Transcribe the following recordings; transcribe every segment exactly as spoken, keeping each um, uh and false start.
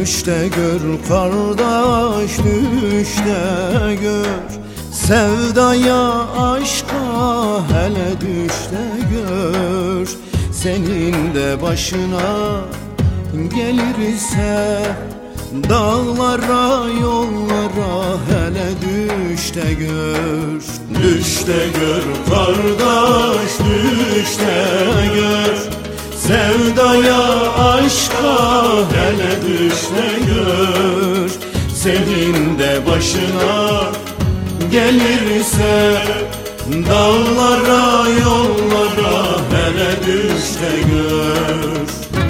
Düşte gör kardeş, düşte gör. Sevdaya, aşka hele düşte gör. Senin de başına gelirse dağlara, yollara hele düşte gör. Düşte gör kardeş, düşte gör. Sevdaya, aşka hele düşte gör. Senin de başına gelirse dağlara, yollara hele düşte gör.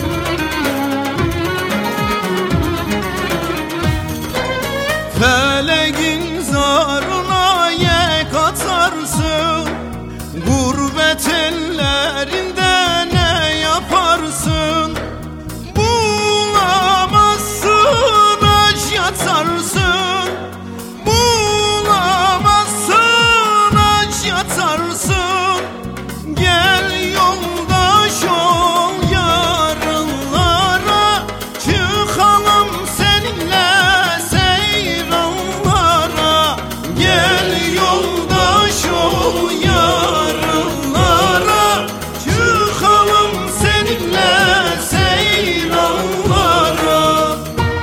Feleğin zarına yek atarsın, gurbet ellerinde ne yaparsın? Bulamazsın, aç yatarsın. Bulamazsın, aç yatarsın. Gel yoldaş ol yarınlara, çıkalım seninle seyranlara. Gel yoldaş ol yarınlara, çıkalım seninle seyranlara.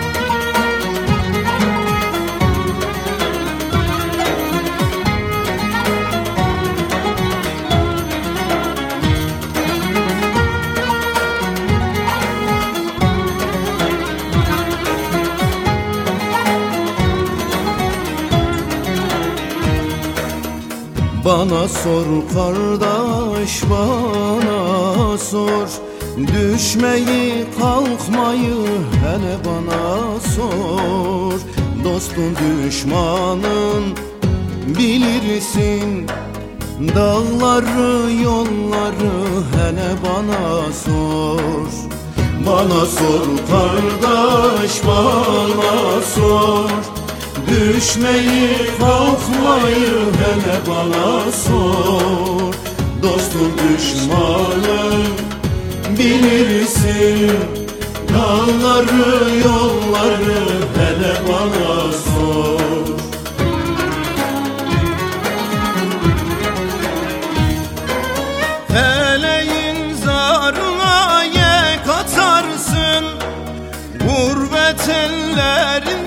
Bana sor kardeş, bana sor. Düşmeyi, kalkmayı hele bana sor. Dostun düşmanın bilirsin, dağları, yolları hele bana sor. Bana sor kardeş, bana sor. Düşmeyi, kalkmayı hele bana sor. Dostun düşmanın bilirsin, dağları, yolları hele bana sor. Feleğin zarına yek atarsın, gurbet ellerin